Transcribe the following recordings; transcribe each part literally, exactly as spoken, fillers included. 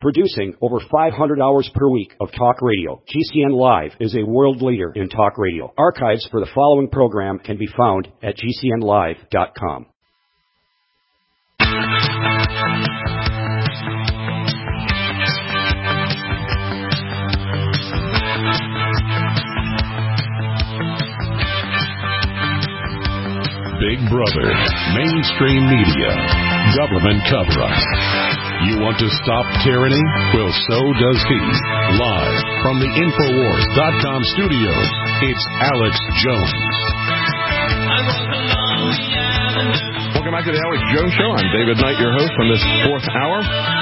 Producing over five hundred hours per week of talk radio, G C N Live is a world leader in talk radio. Archives for the following program can be found at G C N live dot com. Big Brother, mainstream media, government cover-up. You want to stop tyranny? Well, so does he. Live from the Infowars dot com studios, it's Alex Jones. Welcome back to the Alex Jones Show. I'm David Knight, your host on this fourth hour.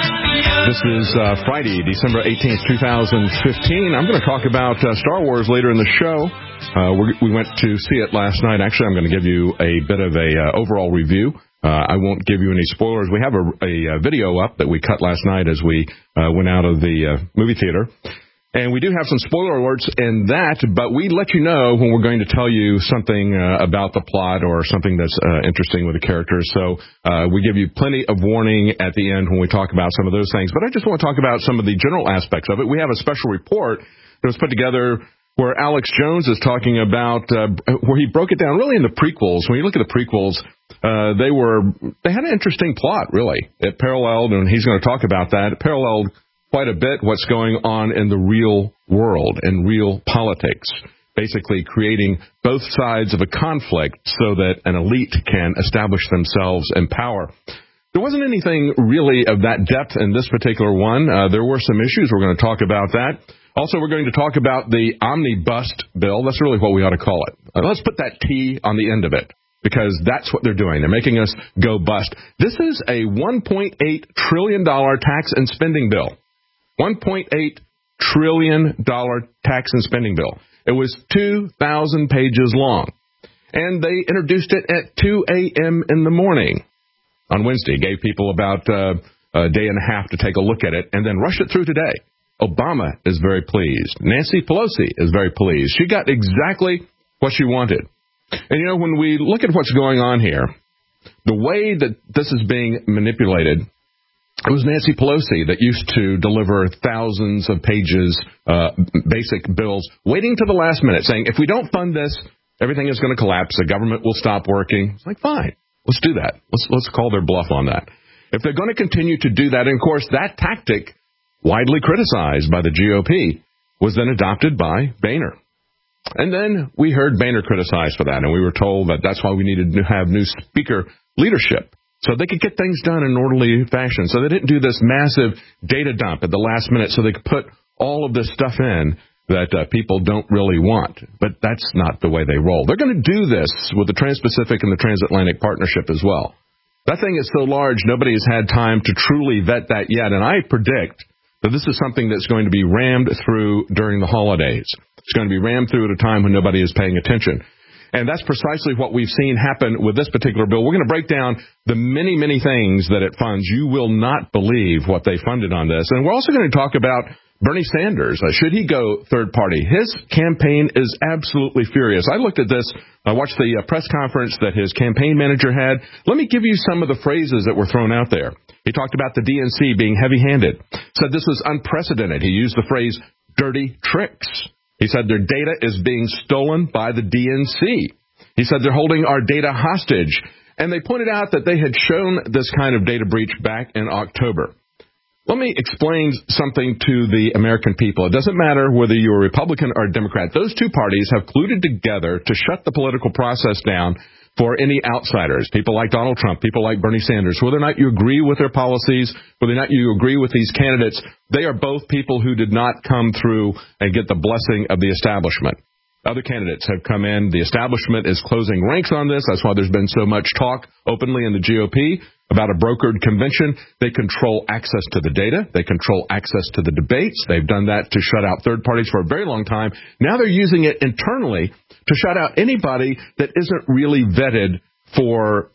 This is uh, Friday, December eighteenth, twenty fifteen. I'm going to talk about uh, Star Wars later in the show. Uh, we went to see it last night. Actually, I'm going to give you a bit of a uh, overall review. Uh, I won't give you any spoilers. We have a, a, a video up that we cut last night as we uh, went out of the uh, movie theater. And we do have some spoiler alerts in that, but we let you know when we're going to tell you something uh, about the plot or something that's uh, interesting with the characters. So uh, we give you plenty of warning at the end when we talk about some of those things. But I just want to talk about some of the general aspects of it. We have a special report that was put together where Alex Jones is talking about, uh, where he broke it down really in the prequels. When you look at the prequels, uh, they were, they had an interesting plot, really. It paralleled, and he's going to talk about that, it paralleled quite a bit what's going on in the real world, in real politics, basically creating both sides of a conflict so that an elite can establish themselves in power. There wasn't anything really of that depth in this particular one. Uh, there were some issues. We're going to talk about that. Also, we're going to talk about the omnibus bill. That's really what we ought to call it. Uh, let's put that T on the end of it, because that's what they're doing. They're making us go bust. This is a one point eight trillion dollars tax and spending bill. one point eight trillion dollars tax and spending bill. It was two thousand pages long, and they introduced it at two a.m. in the morning on Wednesday. Gave people about uh, a day and a half to take a look at it, and then rushed it through today. Obama is very pleased. Nancy Pelosi is very pleased. She got exactly what she wanted. And, you know, when we look at what's going on here, the way that this is being manipulated, it was Nancy Pelosi that used to deliver thousands of pages, uh, basic bills, waiting to the last minute, saying, if we don't fund this, everything is going to collapse. The government will stop working. It's like, fine, let's do that. Let's, let's call their bluff on that. If they're going to continue to do that, and, of course, that tactic, widely criticized by the G O P, was then adopted by Boehner. And then we heard Boehner criticized for that, and we were told that that's why we needed to have new speaker leadership, so they could get things done in an orderly fashion. So they didn't do this massive data dump at the last minute so they could put all of this stuff in that uh, people don't really want. But that's not the way they roll. They're going to do this with the Trans-Pacific and the Transatlantic Partnership as well. That thing is so large, nobody has had time to truly vet that yet, and I predict that this is something that's going to be rammed through during the holidays. It's going to be rammed through at a time when nobody is paying attention. And that's precisely what we've seen happen with this particular bill. We're going to break down the many, many things that it funds. You will not believe what they funded on this. And we're also going to talk about Bernie Sanders. Uh, should he go third party? His campaign is absolutely furious. I looked at this. I watched the uh, press conference that his campaign manager had. Let me give you some of the phrases that were thrown out there. He talked about the D N C being heavy-handed, said this was unprecedented. He used the phrase dirty tricks. He said their data is being stolen by the D N C. He said they're holding our data hostage. And they pointed out that they had shown this kind of data breach back in October. Let me explain something to the American people. It doesn't matter whether you're a Republican or a Democrat. Those two parties have colluded together to shut the political process down for any outsiders, people like Donald Trump, people like Bernie Sanders. Whether or not you agree with their policies, whether or not you agree with these candidates, they are both people who did not come through and get the blessing of the establishment. Other candidates have come in. The establishment is closing ranks on this. That's why there's been so much talk openly in the G O P about a brokered convention. They control access to the data. They control access to the debates. They've done that to shut out third parties for a very long time. Now they're using it internally to shut out anybody that isn't really vetted for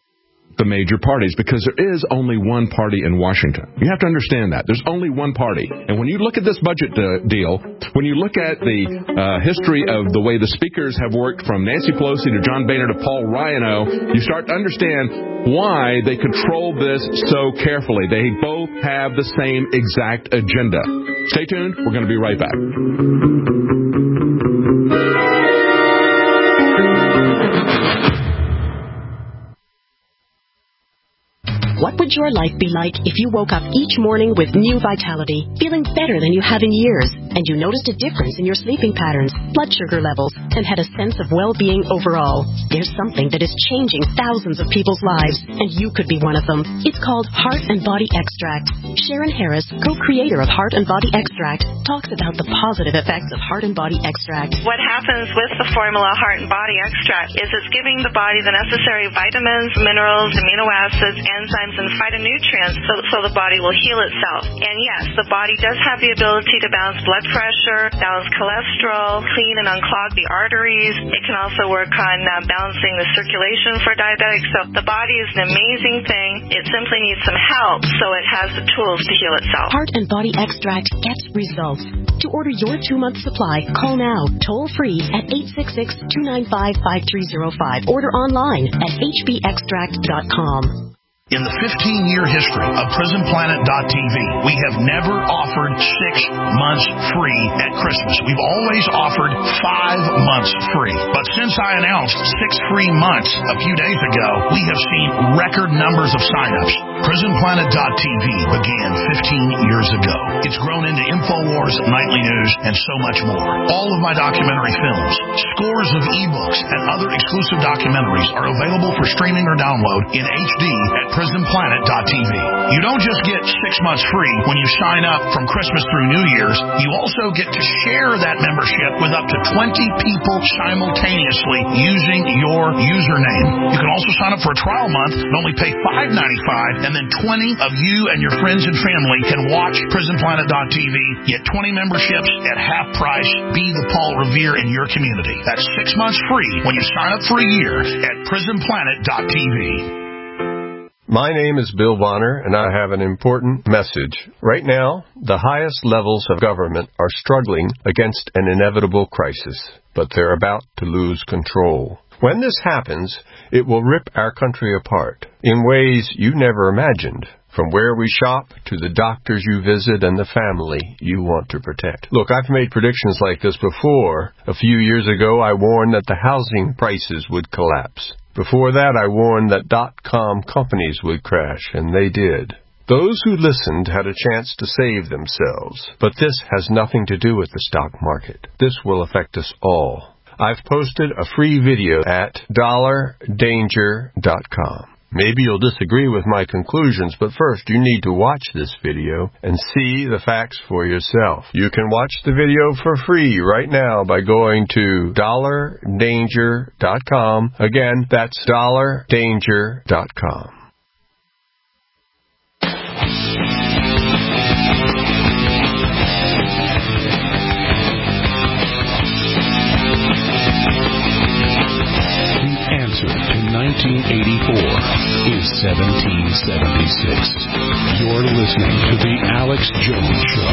the major parties, because there is only one party in Washington. You have to understand that. There's only one party. And when you look at this budget uh, deal, when you look at the uh, history of the way the speakers have worked from Nancy Pelosi to John Boehner to Paul Ryan, you start to understand why they control this so carefully. They both have the same exact agenda. Stay tuned. We're going to be right back. What would your life be like if you woke up each morning with new vitality, feeling better than you have in years, and you noticed a difference in your sleeping patterns, blood sugar levels, and had a sense of well-being overall? There's something that is changing thousands of people's lives, and you could be one of them. It's called Heart and Body Extract. Sharon Harris, co-creator of Heart and Body Extract, talks about the positive effects of Heart and Body Extract. What happens with the formula Heart and Body Extract is it's giving the body the necessary vitamins, minerals, amino acids, enzymes, and phytonutrients so, so the body will heal itself. And yes, the body does have the ability to balance blood pressure, balance cholesterol, clean and unclog the arteries. It can also work on uh, balancing the circulation for diabetics. So the body is an amazing thing. It simply needs some help so it has the tools to heal itself. Heart and Body Extract gets results. To order your two-month supply, call now, toll-free at eight six six, two nine five, five three zero five. Order online at h b extract dot com. In the fifteen-year history of Prison Planet dot t v, we have never offered six months free at Christmas. We've always offered five months free. But since I announced six free months a few days ago, we have seen record numbers of sign-ups. Prison Planet dot t v began fifteen years ago. It's grown into InfoWars, Nightly News, and so much more. All of my documentary films, scores of ebooks, and other exclusive documentaries are available for streaming or download in H D at Prison Planet dot t v. You don't just get six months free when you sign up from Christmas through New Year's. You also get to share that membership with up to twenty people simultaneously using your username. You can also sign up for a trial month and only pay five ninety-five, and then twenty of you and your friends and family can watch Prison Planet dot t v. Get twenty memberships at half price. Be the Paul Revere in your community. That's six months free when you sign up for a year at Prison Planet dot t v. My name is Bill Bonner, and I have an important message. Right now, the highest levels of government are struggling against an inevitable crisis, but they're about to lose control. When this happens, it will rip our country apart in ways you never imagined, from where we shop to the doctors you visit and the family you want to protect. Look, I've made predictions like this before. A few years ago, I warned that the housing prices would collapse. Before that, I warned that dot-com companies would crash, and they did. Those who listened had a chance to save themselves, but this has nothing to do with the stock market. This will affect us all. I've posted a free video at dollar danger dot com. Maybe you'll disagree with my conclusions, but first you need to watch this video and see the facts for yourself. You can watch the video for free right now by going to dollar danger dot com. Again, that's dollar danger dot com. nineteen eighty-four is seventeen seventy-six. You're listening to The Alex Jones Show.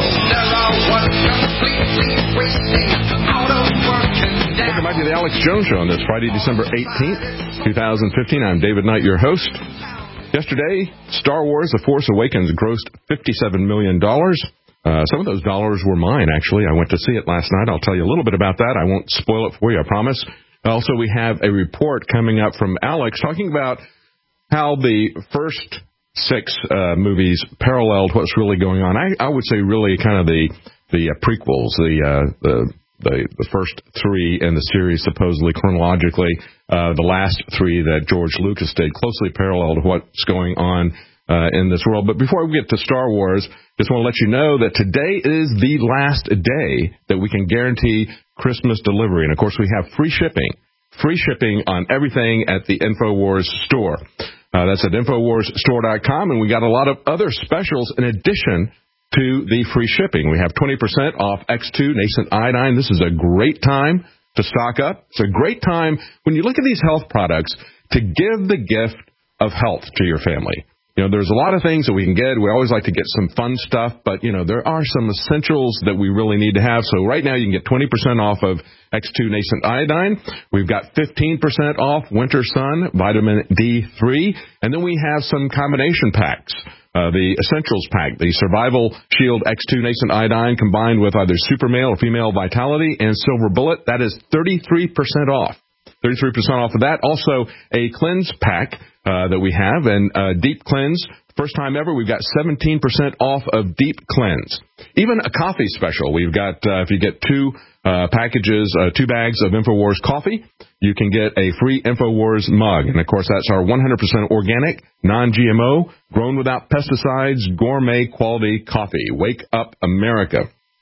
Welcome back to The Alex Jones Show on this Friday, December eighteenth, twenty fifteen. I'm David Knight, your host. Yesterday, Star Wars The Force Awakens grossed fifty-seven million dollars. Uh, some of those dollars were mine, actually. I went to see it last night. I'll tell you a little bit about that. I won't spoil it for you, I promise. Also, we have a report coming up from Alex talking about how the first six uh, movies paralleled what's really going on. I, I would say really kind of the the uh, prequels, the, uh, the the the first three in the series supposedly chronologically, uh, the last three that George Lucas did closely paralleled what's going on uh, in this world. But before we get to Star Wars, just want to let you know that today is the last day that we can guarantee Christmas delivery. And, of course, we have free shipping, free shipping on everything at the InfoWars store. Uh, that's at InfoWars store dot com, and we got a lot of other specials in addition to the free shipping. We have twenty percent off X two Nascent Iodine. This is a great time to stock up. It's a great time when you look at these health products to give the gift of health to your family. You know, there's a lot of things that we can get. We always like to get some fun stuff, but, you know, there are some essentials that we really need to have. So right now you can get twenty percent off of X two Nascent Iodine. We've got fifteen percent off Winter Sun, Vitamin D three, and then we have some combination packs. Uh, the Essentials Pack, the Survival Shield X two Nascent Iodine combined with either Super Male or Female Vitality and Silver Bullet, that is thirty-three percent off. thirty-three percent off of that. Also, a Cleanse Pack uh, that we have, and uh, Deep Cleanse. First time ever, we've got seventeen percent off of Deep Cleanse. Even a coffee special. We've got, uh, if you get two uh, packages, uh, two bags of InfoWars coffee, you can get a free InfoWars mug. And, of course, that's our one hundred percent organic, non G M O, grown without pesticides, gourmet quality coffee. Wake up, America.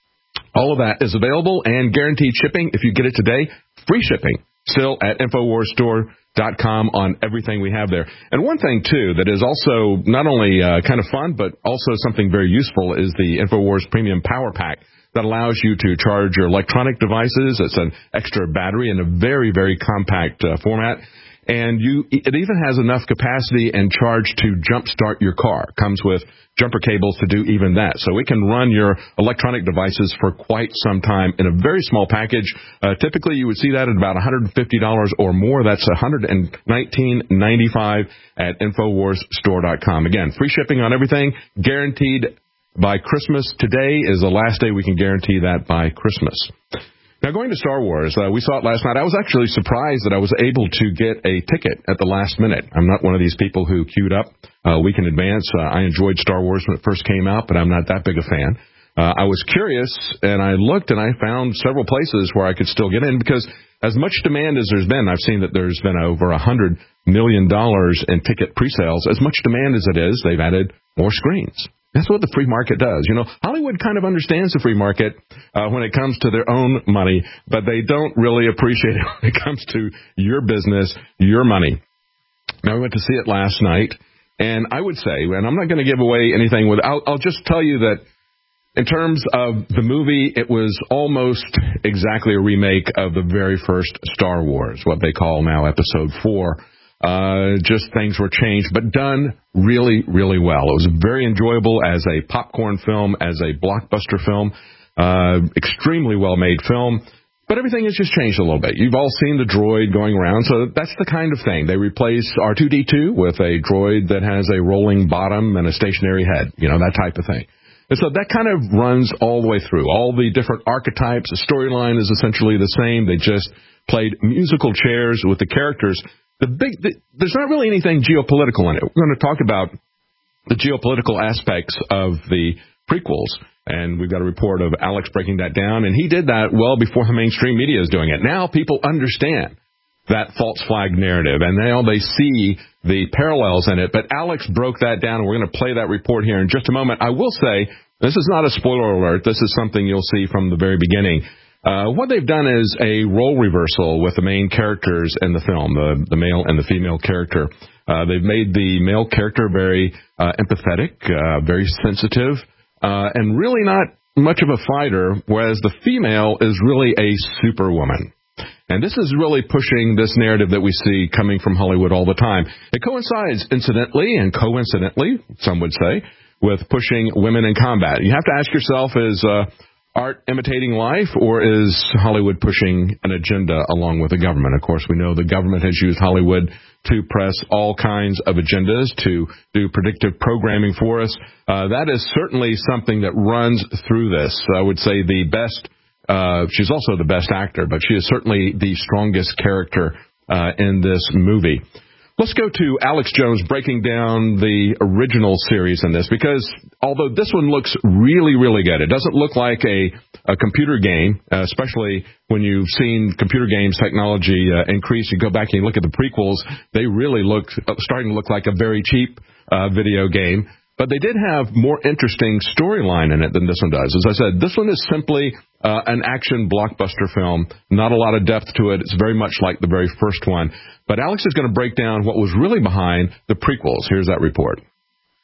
All of that is available and guaranteed shipping. If you get it today, free shipping still at InfoWars Store dot com on everything we have there. And one thing, too, that is also not only uh, kind of fun, but also something very useful is the InfoWars Premium Power Pack that allows you to charge your electronic devices. It's an extra battery in a very, very compact uh, format. And you, it even has enough capacity and charge to jumpstart your car. Comes with jumper cables to do even that. So it can run your electronic devices for quite some time in a very small package. Uh, typically, you would see that at about one hundred fifty dollars or more. That's one hundred nineteen ninety-five at InfoWars Store dot com. Again, free shipping on everything, guaranteed by Christmas. Today is the last day we can guarantee that by Christmas. Now, going to Star Wars, uh, we saw it last night. I was actually surprised that I was able to get a ticket at the last minute. I'm not one of these people who queued up a week in advance. Uh, I enjoyed Star Wars when it first came out, but I'm not that big a fan. Uh, I was curious, and I looked, and I found several places where I could still get in, because as much demand as there's been, I've seen that there's been over one hundred million dollars in ticket pre-sales. As much demand as it is, they've added more screens. That's what the free market does. You know, Hollywood kind of understands the free market uh, when it comes to their own money, but they don't really appreciate it when it comes to your business, your money. Now, we went to see it last night, and I would say, and I'm not going to give away anything, with, I'll, I'll just tell you that in terms of the movie, it was almost exactly a remake of the very first Star Wars, what they call now Episode four. Uh, just things were changed, but done really, really well. It was very enjoyable as a popcorn film, as a blockbuster film, uh, extremely well-made film. But everything has just changed a little bit. You've all seen the droid going around, so that's the kind of thing. They replace R two D two with a droid that has a rolling bottom and a stationary head, you know, that type of thing. And so that kind of runs all the way through. All the different archetypes, the storyline is essentially the same. They just played musical chairs with the characters. The big, the, there's not really anything geopolitical in it. We're going to talk about the geopolitical aspects of the prequels, and we've got a report of Alex breaking that down, and he did that well before the mainstream media is doing it. Now people understand that false flag narrative, and now they see the parallels in it, but Alex broke that down, and we're going to play that report here in just a moment. I will say, this is not a spoiler alert. This is something you'll see from the very beginning. Uh, what they've done is a role reversal with the main characters in the film, the, the male and the female character. Uh, they've made the male character very uh, empathetic, uh, very sensitive, uh, and really not much of a fighter, whereas the female is really a superwoman. And this is really pushing this narrative that we see coming from Hollywood all the time. It coincides, incidentally, and coincidentally, some would say, with pushing women in combat. You have to ask yourself, is uh, art imitating life, or is Hollywood pushing an agenda along with the government? Of course, we know the government has used Hollywood to press all kinds of agendas, to do predictive programming for us. Uh, that is certainly something that runs through this. I would say the best, uh, she's also the best actor, but she is certainly the strongest character uh, in this movie. Let's go to Alex Jones breaking down the original series in this, because although this one looks really, really good, it doesn't look like a, a computer game, uh, especially when you've seen computer games technology uh, increase. You go back and you look at the prequels, they really look uh, starting to look like a very cheap uh, video game. But they did have more interesting storyline in it than this one does. As I said, this one is simply uh, an action blockbuster film. Not a lot of depth to it. It's very much like the very first one. But Alex is going to break down what was really behind the prequels. Here's that report.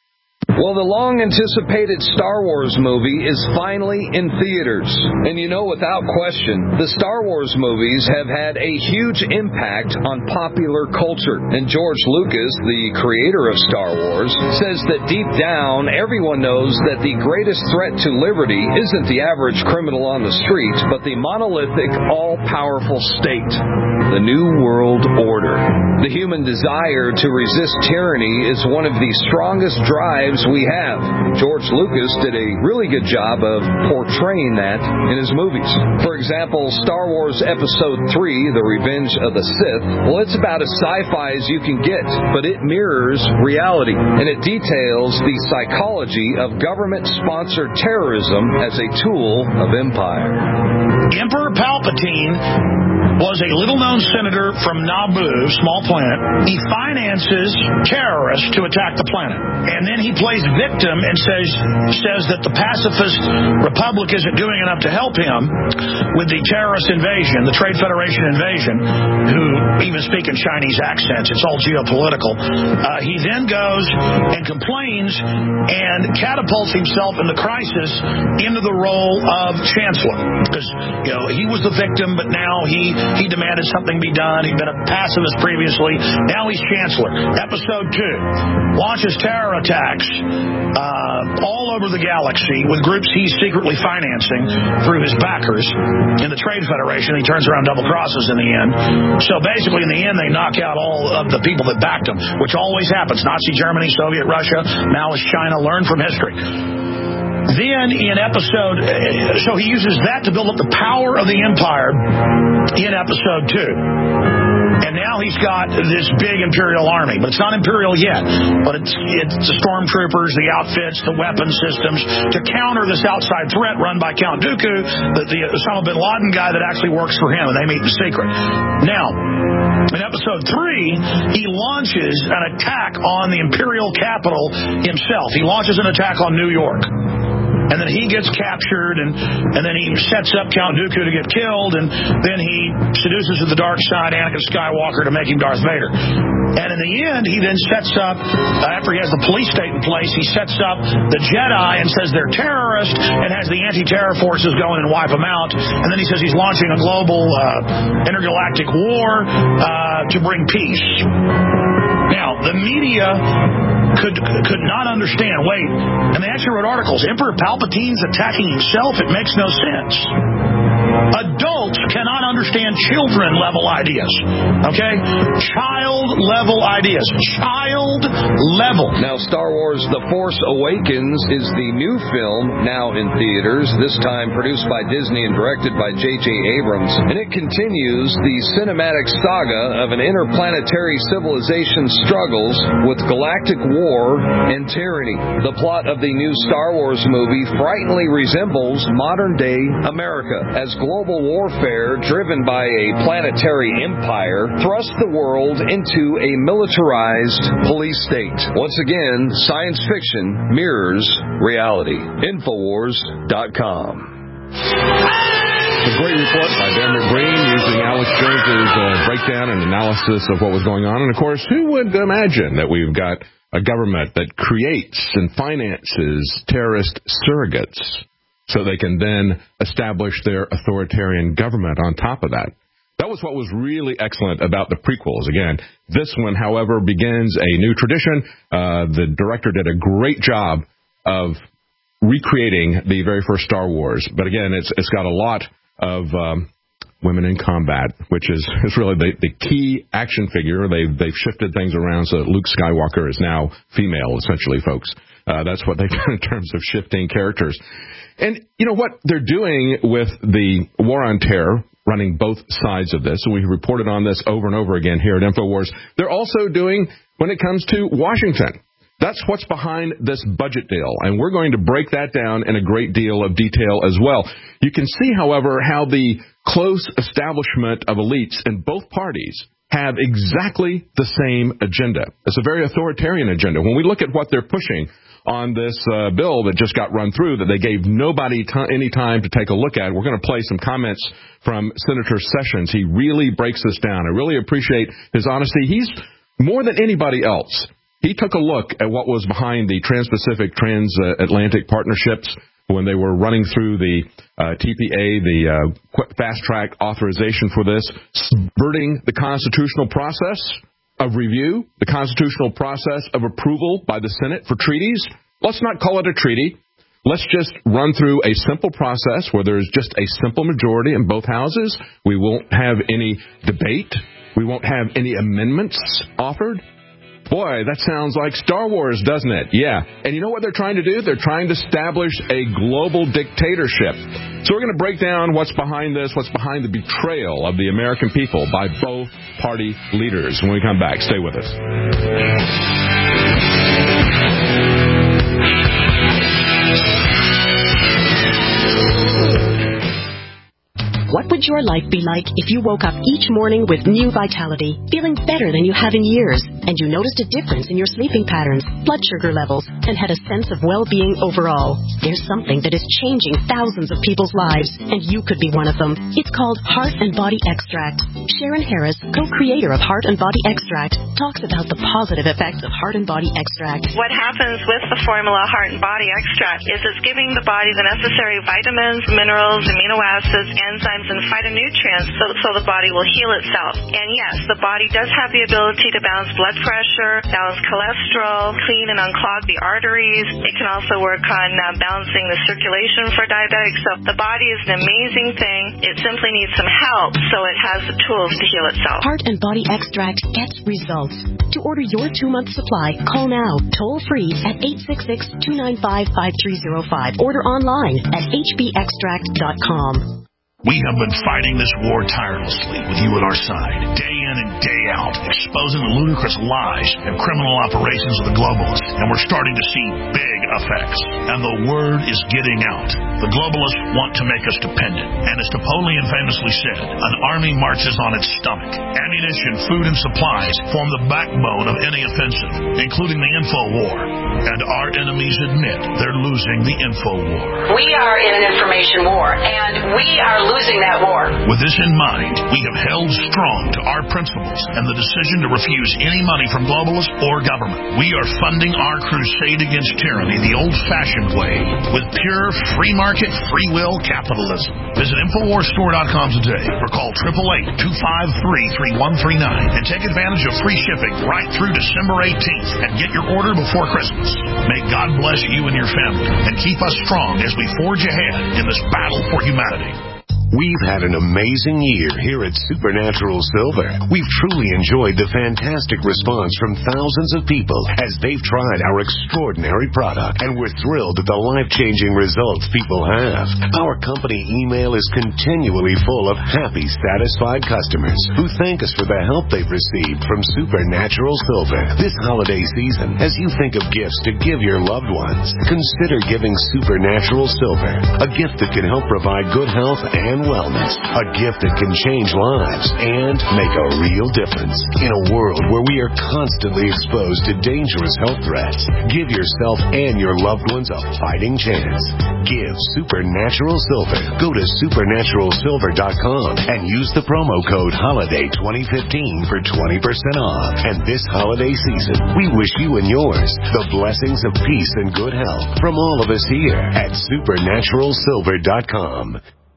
Well, the long-anticipated Star Wars movie is finally in theaters. And you know, without question, the Star Wars movies have had a huge impact on popular culture. And George Lucas, the creator of Star Wars, says that deep down, everyone knows that the greatest threat to liberty isn't the average criminal on the street, but the monolithic, all-powerful state, the New World Order. The human desire to resist tyranny is one of the strongest drives we have. George Lucas did a really good job of portraying that in his movies. For example, Star Wars Episode three, The Revenge of the Sith, well, it's about as sci-fi as you can get, but it mirrors reality, and it details the psychology of government-sponsored terrorism as a tool of empire. Emperor Palpatine was a little-known senator from Naboo, small planet. He finances terrorists to attack the planet. And then he plays victim and says says that the pacifist republic isn't doing enough to help him with the terrorist invasion, the Trade Federation invasion, who even speak in Chinese accents. It's all geopolitical. Uh, he then goes and complains and catapults himself in the crisis into the role of chancellor. Because, you know, he was the victim, but now he He demanded something be done. He'd been a pacifist previously. Now he's chancellor. Episode two launches terror attacks uh, all over the galaxy with groups he's secretly financing through his backers in the Trade Federation. He turns around double crosses in the end. So basically, in the end, they knock out all of the people that backed him, which always happens. Nazi Germany, Soviet Russia, Maoist China. Learn from history. Then in episode, so he uses that to build up the power of the empire in episode two. And now he's got this big Imperial army, but it's not Imperial yet. But it's, it's the stormtroopers, the outfits, the weapon systems to counter this outside threat run by Count Dooku, the, the Osama bin Laden guy that actually works for him, and they meet in secret. Now, in episode three, he launches an attack on the Imperial capital himself. He launches an attack on New York. And then he gets captured, and, and then he sets up Count Dooku to get killed, and then he seduces to the dark side Anakin Skywalker to make him Darth Vader. And in the end, he then sets up, uh, after he has the police state in place, he sets up the Jedi and says they're terrorists, and has the anti-terror forces go in and wipe them out. And then he says he's launching a global uh, intergalactic war uh, to bring peace. Now, the media could could not understand. Wait, and they actually wrote articles. Emperor Palpatine's attacking himself. It makes no sense. Adults cannot understand children-level ideas. Okay? Child-level ideas. Child-level. Now, Star Wars The Force Awakens is the new film now in theaters, this time produced by Disney and directed by J J Abrams. And it continues the cinematic saga of an interplanetary civilization's struggles with galactic war and tyranny. The plot of the new Star Wars movie frighteningly resembles modern-day America, as global warfare driven by a planetary empire thrusts the world into a militarized police state. Once again, science fiction mirrors reality. Infowars dot com. A great report by Dan McBreen using Alex Jones's uh, breakdown and analysis of what was going on. And, of course, who would imagine that we've got a government that creates and finances terrorist surrogates so they can then establish their authoritarian government on top of that? That was what was really excellent about the prequels. Again, this one, however, begins a new tradition. Uh, the director did a great job of recreating the very first Star Wars. But again, it's it's got a lot of um, women in combat, which is, is really the, the key action figure. They've, they've shifted things around so that Luke Skywalker is now female, essentially, folks. Uh, that's what they've done in terms of shifting characters. And you know what they're doing with the war on terror, running both sides of this, and we've reported on this over and over again here at InfoWars, they're also doing when it comes to Washington. That's what's behind this budget deal, and we're going to break that down in a great deal of detail as well. You can see, however, how the close establishment of elites in both parties have exactly the same agenda. It's a very authoritarian agenda. When we look at what they're pushing on this uh, bill that just got run through that they gave nobody t- any time to take a look at, we're going to play some comments from Senator Sessions. He really breaks this down. I really appreciate his honesty. He's, more than anybody else, He took a look at what was behind the Trans-Pacific, Transatlantic partnerships when they were running through the uh, T P A, the uh, fast-track authorization for this, subverting the constitutional process of review, the constitutional process of approval by the Senate for treaties. Let's not call it a treaty. Let's just run through a simple process where there's just a simple majority in both houses. We won't have any debate. We won't have any amendments offered. Boy, that sounds like Star Wars, doesn't it? Yeah. And you know what they're trying to do? They're trying to establish a global dictatorship. So we're going to break down what's behind this, what's behind the betrayal of the American people by both party leaders. When we come back, stay with us. What would your life be like if you woke up each morning with new vitality, feeling better than you have in years, and you noticed a difference in your sleeping patterns, blood sugar levels, and had a sense of well-being overall? There's something that is changing thousands of people's lives, and you could be one of them. It's called Heart and Body Extract. Sharon Harris, co-creator of Heart and Body Extract, talks about the positive effects of Heart and Body Extract. What happens with the formula Heart and Body Extract is it's giving the body the necessary vitamins, minerals, amino acids, enzymes, and phytonutrients so, so the body will heal itself. And yes, the body does have the ability to balance blood pressure, balance cholesterol, clean and unclog the arteries. It can also work on uh, balancing the circulation for diabetics. So the body is an amazing thing. It simply needs some help so it has the tools to heal itself. Heart and Body Extract gets results. To order your two-month supply, call now, toll-free at eight six six, two nine five, five three zero five. Order online at h b extract dot com. We have been fighting this war tirelessly with you at our side, day in and day out, exposing the ludicrous lies and criminal operations of the globalists, and we're starting to see big effects. And the word is getting out. The globalists want to make us dependent, and as Napoleon famously said, an army marches on its stomach. Ammunition, food, and supplies form the backbone of any offensive, including the info war. And our enemies admit they're losing the info war. We are in an information war, and we are losing that war. With this in mind, we have held strong to our principles and the decision to refuse any money from globalists or government. We are funding our crusade against tyranny the old-fashioned way, with pure free market, free will capitalism. Visit infowars store dot com today or call eight eight eight, two five three, three one three nine and take advantage of free shipping right through December eighteenth and get your order before Christmas. May God bless you and your family and keep us strong as we forge ahead in this battle for humanity. We've had an amazing year here at Supernatural Silver. We've truly enjoyed the fantastic response from thousands of people as they've tried our extraordinary product, and we're thrilled at the life-changing results people have. Our company email is continually full of happy, satisfied customers who thank us for the help they've received from Supernatural Silver. This holiday season, as you think of gifts to give your loved ones, consider giving Supernatural Silver, a gift that can help provide good health and wellness, a gift that can change lives and make a real difference. In a world where we are constantly exposed to dangerous health threats, give yourself and your loved ones a fighting chance. Give Supernatural Silver. Go to supernatural silver dot com and use the promo code HOLIDAY twenty fifteen for twenty percent off. And this holiday season, we wish you and yours the blessings of peace and good health from all of us here at supernatural silver dot com.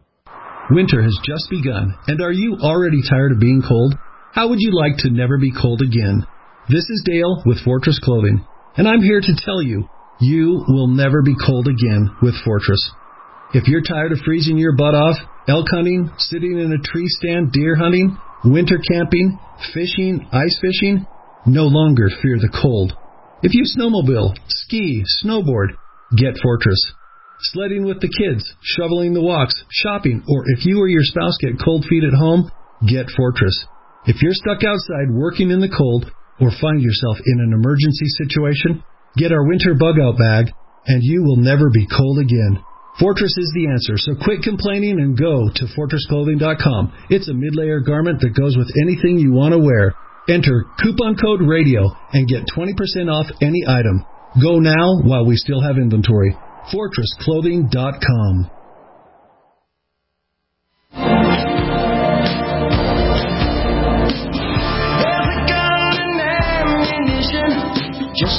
Winter has just begun, and are you already tired of being cold? How would you like to never be cold again? This is Dale with Fortress Clothing, and I'm here to tell you, you will never be cold again with Fortress. If you're tired of freezing your butt off, elk hunting, sitting in a tree stand, deer hunting, winter camping, fishing, ice fishing, no longer fear the cold. If you snowmobile, ski, snowboard, get Fortress. Sledding with the kids, shoveling the walks, shopping, or if you or your spouse get cold feet at home, get Fortress. If you're stuck outside working in the cold or find yourself in an emergency situation, get our winter bug-out bag, and you will never be cold again. Fortress is the answer, so quit complaining and go to fortress clothing dot com. It's a mid-layer garment that goes with anything you want to wear. Enter coupon code RADIO and get twenty percent off any item. Go now while we still have inventory. fortress clothing dot com.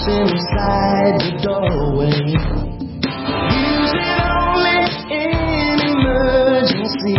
inside the doorway. Use it only in emergency.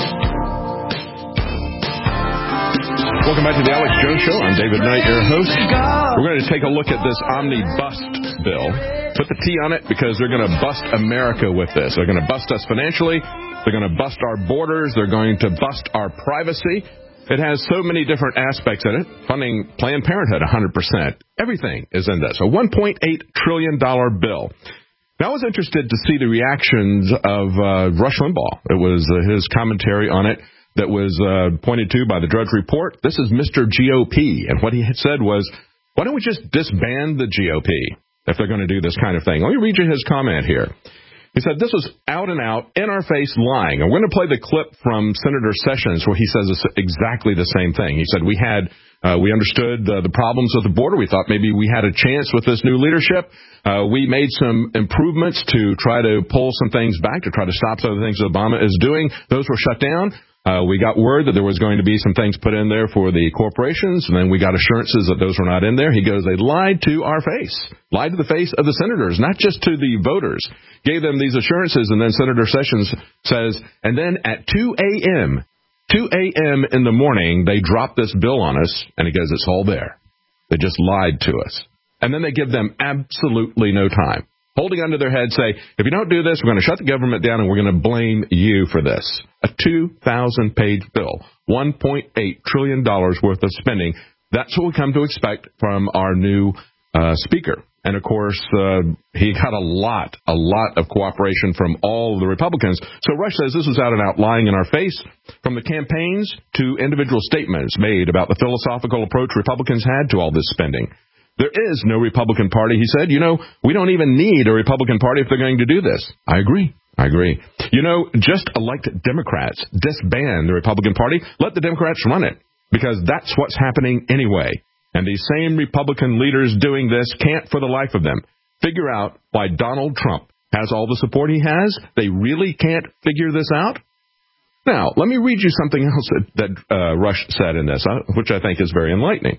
Welcome back to the Alex Jones Show. I'm David Knight, your host. We're going to take a look at this omnibus bill. Put the T on it because they're going to bust America with this. They're going to bust us financially. They're going to bust our borders. They're going to bust our privacy. It has so many different aspects in it. Funding Planned Parenthood one hundred percent. Everything is in this. A one point eight trillion dollars bill. Now, I was interested to see the reactions of uh, Rush Limbaugh. It was uh, his commentary on it that was uh, pointed to by the Drudge Report. This is Mister G O P, and what he had said was, why don't we just disband the G O P if they're going to do this kind of thing? Let me read you his comment here. He said this was out and out, in-our-face lying. I'm going to play the clip from Senator Sessions where he says exactly the same thing. He said we had, uh, we understood uh, the problems of the border. We thought maybe we had a chance with this new leadership. Uh, we made some improvements to try to pull some things back, to try to stop some of the things Obama is doing. Those were shut down. Uh, we got word that there was going to be some things put in there for the corporations, and then we got assurances that those were not in there. He goes, they lied to our face, lied to the face of the senators, not just to the voters, gave them these assurances, and then Senator Sessions says, and then at two a.m., two a.m. in the morning, they dropped this bill on us, and he goes, it's all there. They just lied to us. And then they give them absolutely no time. Holding under their head, say, if you don't do this, we're going to shut the government down and we're going to blame you for this. A two thousand page bill, one point eight trillion dollars worth of spending. That's what we come to expect from our new uh, speaker. And, of course, uh, he got a lot, a lot of cooperation from all the Republicans. So Rush says this was out and out lying in our face, from the campaigns to individual statements made about the philosophical approach Republicans had to all this spending. There is no Republican Party, he said. You know, we don't even need a Republican Party if they're going to do this. I agree. I agree. You know, just elect Democrats. Disband the Republican Party. Let the Democrats run it, because that's what's happening anyway. And these same Republican leaders doing this can't, for the life of them, figure out why Donald Trump has all the support he has. They really can't figure this out. Now, let me read you something else that, that uh, Rush said in this, uh, which I think is very enlightening.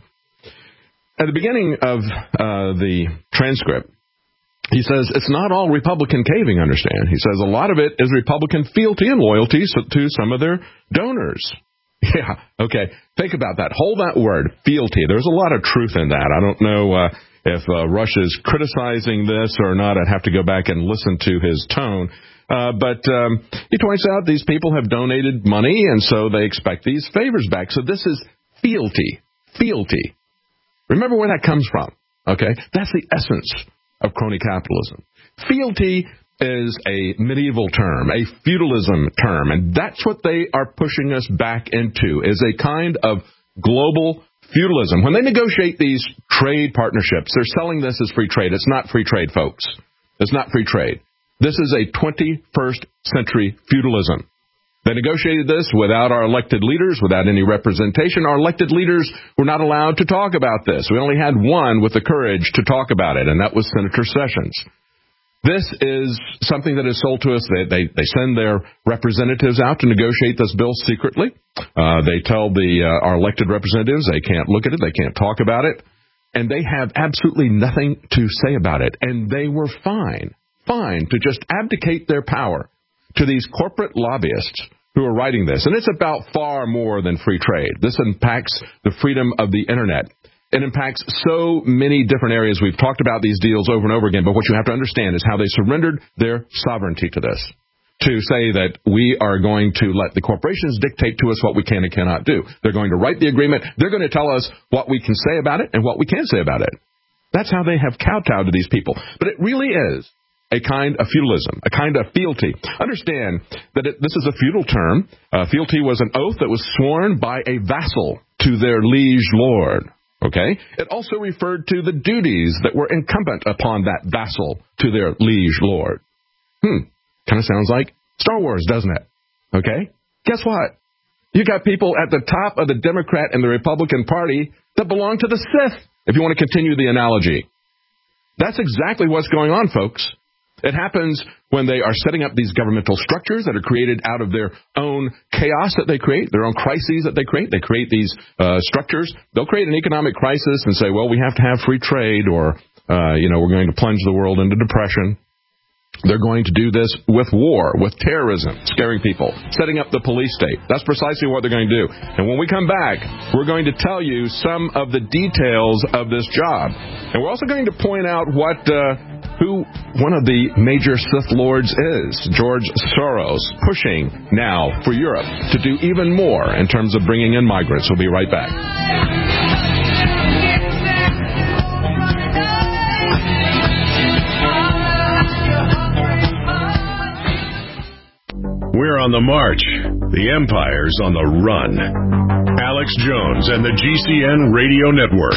At the beginning of uh, the transcript, he says, it's not all Republican caving, understand. He says a lot of it is Republican fealty and loyalty to some of their donors. Yeah, okay. Think about that. Hold that word, fealty. There's a lot of truth in that. I don't know uh, if uh, Rush is criticizing this or not. I'd have to go back and listen to his tone. Uh, but um, he points out these people have donated money, and so they expect these favors back. So this is fealty, fealty. Remember where that comes from, okay? That's the essence of crony capitalism. Fealty is a medieval term, a feudalism term, and that's what they are pushing us back into, is a kind of global feudalism. When they negotiate these trade partnerships, they're selling this as free trade. It's not free trade, folks. It's not free trade. This is a twenty-first century feudalism. They negotiated this without our elected leaders, without any representation. Our elected leaders were not allowed to talk about this. We only had one with the courage to talk about it, and that was Senator Sessions. This is something that is sold to us. They, they, they send their representatives out to negotiate this bill secretly. Uh, they tell the uh, our elected representatives they can't look at it, they can't talk about it, and they have absolutely nothing to say about it. And they were fine, fine to just abdicate their power to these corporate lobbyists who are writing this. And it's about far more than free trade. This impacts the freedom of the Internet. It impacts so many different areas. We've talked about these deals over and over again, but what you have to understand is how they surrendered their sovereignty to this, to say that we are going to let the corporations dictate to us what we can and cannot do. They're going to write the agreement. They're going to tell us what we can say about it and what we can't say about it. That's how they have kowtowed to these people. But it really is a kind of feudalism, a kind of fealty. Understand that it, this is a feudal term. Uh, fealty was an oath that was sworn by a vassal to their liege lord. Okay? It also referred to the duties that were incumbent upon that vassal to their liege lord. Hmm. Kind of sounds like Star Wars, doesn't it? Okay? Guess what? You got people at the top of the Democrat and the Republican Party that belong to the Sith, if you want to continue the analogy. That's exactly what's going on, folks. It happens when they are setting up these governmental structures that are created out of their own chaos that they create, their own crises that they create. They create these uh, structures. They'll create an economic crisis and say, well, we have to have free trade, or Uh, you know, we're going to plunge the world into depression. They're going to do this with war, with terrorism, scaring people, setting up the police state. That's precisely what they're going to do. And when we come back, we're going to tell you some of the details of this job. And we're also going to point out what uh, who one of the major Sith Lords is, George Soros, pushing now for Europe to do even more in terms of bringing in migrants. We'll be right back. We're on the march. The empire's on the run. Alex Jones and the G C N Radio Network.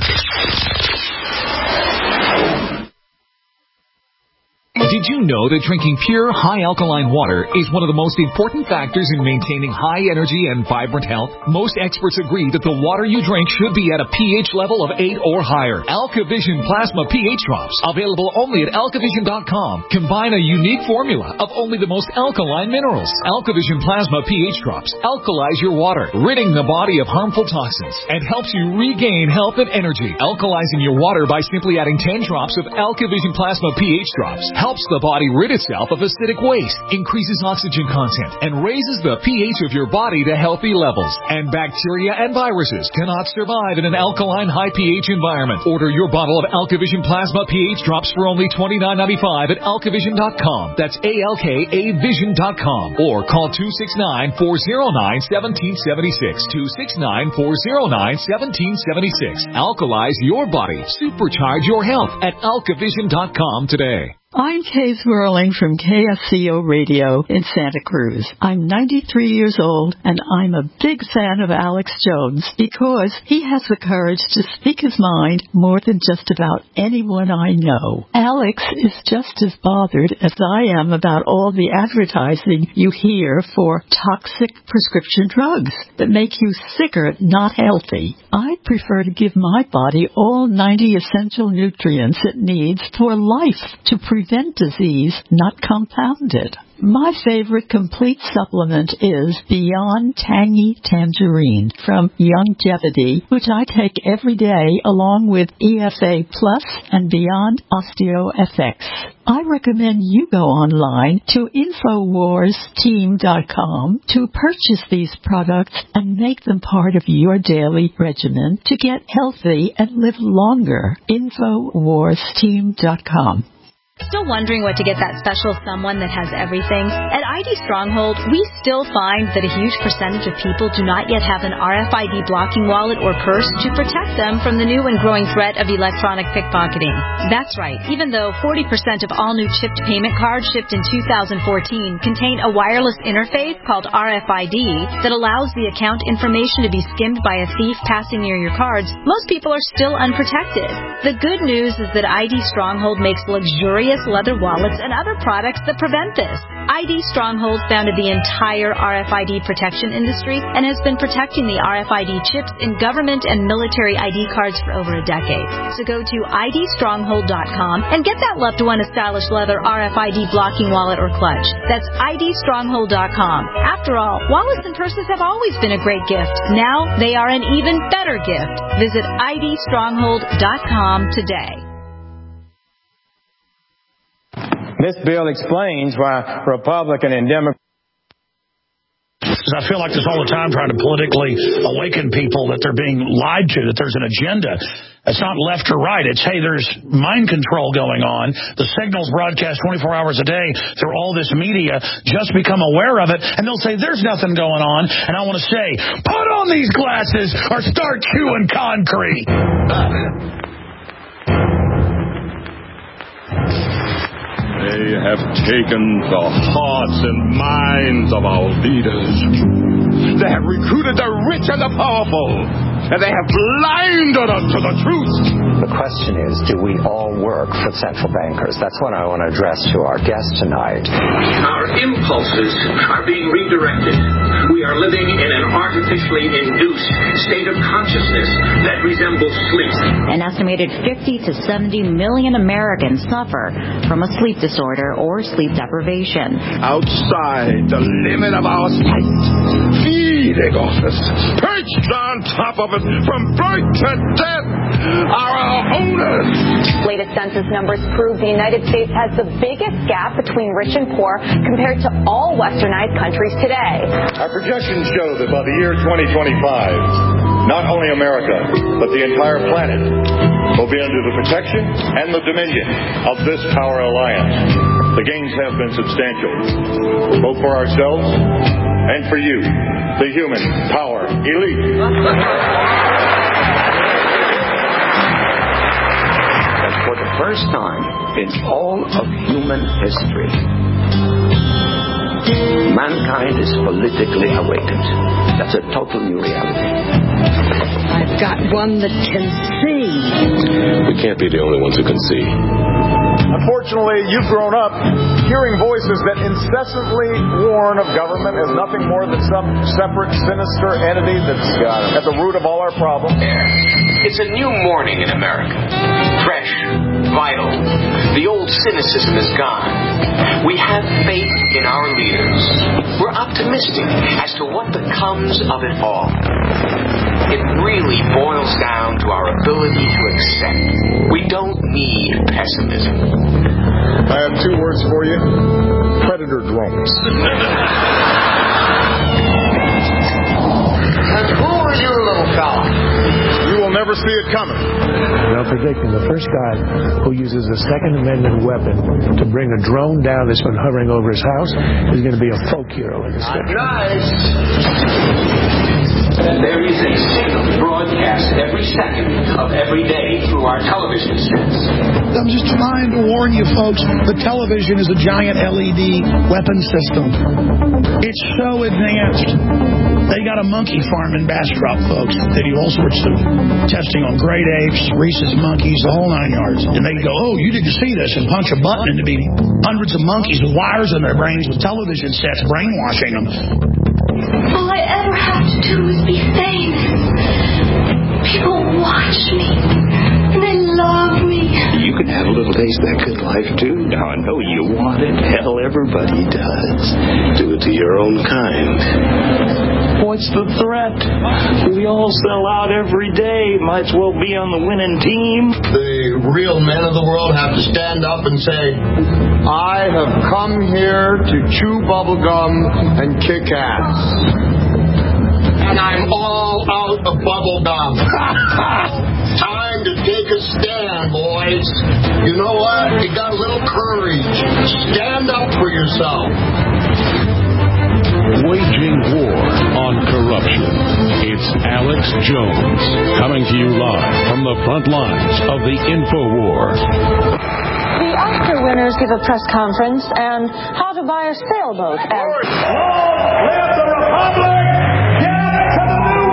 Did you know that drinking pure, high-alkaline water is one of the most important factors in maintaining high energy and vibrant health? Most experts agree that the water you drink should be at a pH level of eight or higher. AlkaVision Plasma pH Drops, available only at alkavision dot com, combine a unique formula of only the most alkaline minerals. AlkaVision Plasma pH Drops alkalize your water, ridding the body of harmful toxins, and helps you regain health and energy. Alkalizing your water by simply adding ten drops of AlkaVision Plasma pH Drops helps the body rid itself of acidic waste, increases oxygen content, and raises the pH of your body to healthy levels. And bacteria and viruses cannot survive in an alkaline high pH environment. Order your bottle of AlkaVision Plasma pH Drops for only twenty-nine ninety-five at alkavision dot com. That's A L K A vision dot com. Or call two six nine, four oh nine, one seven seven six. two six nine, four oh nine, one seven seven six. Alkalize your body. Supercharge your health at alkavision dot com today. I'm Kay Swirling from K S C O Radio in Santa Cruz. I'm ninety-three years old, and I'm a big fan of Alex Jones because he has the courage to speak his mind more than just about anyone I know. Alex is just as bothered as I am about all the advertising you hear for toxic prescription drugs that make you sicker, not healthy. I prefer to give my body all ninety essential nutrients it needs for life to prevent disease, not compound it. My favorite complete supplement is Beyond Tangy Tangerine from Youngevity, which I take every day along with E F A Plus and Beyond OsteoFX. I recommend you go online to infowars team dot com to purchase these products and make them part of your daily regimen to get healthy and live longer. infowars team dot com. Still wondering what to get that special someone that has everything? At I D Stronghold, we still find that a huge percentage of people do not yet have an R F I D blocking wallet or purse to protect them from the new and growing threat of electronic pickpocketing. That's right. Even though forty percent of all new chipped payment cards shipped in two thousand fourteen contain a wireless interface called R F I D that allows the account information to be skimmed by a thief passing near your cards, most people are still unprotected. The good news is that I D Stronghold makes luxurious leather wallets and other products that prevent this. I D Stronghold founded the entire R F I D protection industry and has been protecting the R F I D chips in government and military I D cards for over a decade. So go to I D stronghold dot com and get that loved one a stylish leather R F I D blocking wallet or clutch. That's I D stronghold dot com. After all, wallets and purses have always been a great gift. Now they are an even better gift. Visit I D stronghold dot com today. This bill explains why Republican and Democrat. Because I feel like this all the time, trying to politically awaken people that they're being lied to, that there's an agenda. It's not left or right. It's, hey, there's mind control going on. The signal's broadcast twenty-four hours a day through all this media. Just become aware of it, and they'll say there's nothing going on. And I want to say, put on these glasses or start chewing concrete. They have taken the hearts and minds of our leaders. They have recruited the rich and the powerful, and they have blinded us to the truth. The question is, do we all work for central bankers? That's what I want to address to our guest tonight. Our impulses are being redirected. We are living in an artificially induced state of consciousness that resembles sleep. An estimated fifty to seventy million Americans suffer from a sleep disorder or sleep deprivation. Outside the limit of our sight, fear meeting office. Perched on top of it from birth to death are our owners. Latest census numbers prove the United States has the biggest gap between rich and poor compared to all westernized countries today. Our projections show that by the year twenty twenty-five, not only America, but the entire planet will be under the protection and the dominion of this power alliance. The gains have been substantial, both for ourselves and for you, the human power elite. That for the first time in all of human history, mankind is politically awakened. That's a total new reality. I've got one that can see. We can't be the only ones who can see. Unfortunately, you've grown up hearing voices that incessantly warn of government as nothing more than some separate, sinister entity that's uh, at the root of all our problems. It's a new morning in America. Fresh, vital. The old cynicism is gone. We have faith in our leaders. We're optimistic as to what becomes of it all. It really boils down to our ability to accept. We don't need pessimism. I have two words for you. Predator drones. And who are you, little fella? You will never see it coming. And I'm predicting the first guy who uses a Second Amendment weapon to bring a drone down that's been hovering over his house is going to be a folk hero in this country. Nice. There is a signal broadcast every second of every day through our television sets. I'm just trying to warn you folks, the television is a giant L E D weapon system. It's so advanced. They got a monkey farm in Bastrop, folks. They do all sorts of testing on great apes, rhesus monkeys, the whole nine yards. And they go, oh, you didn't see this, and punch a button and there'd be hundreds of monkeys with wires in their brains with television sets brainwashing them. All I ever have to do is be famous. People watch me, and they love me. You can have a little taste of that good life, too. Now, I know you want it. Hell, everybody does. Do it to your own kind. What's the threat? We all sell out every day. Might as well be on the winning team. The real men of the world have to stand up and say, I have come here to chew bubblegum and kick ass. And I'm all out of bubblegum. Time to take a stand, boys. You know what? You got a little courage. Stand up for yourself. Waging war on corruption. It's Alex Jones coming to you live from the front lines of the InfoWar. The Oscar winners give a press conference and how to buy a sailboat as... Long live the Republic! Get to the New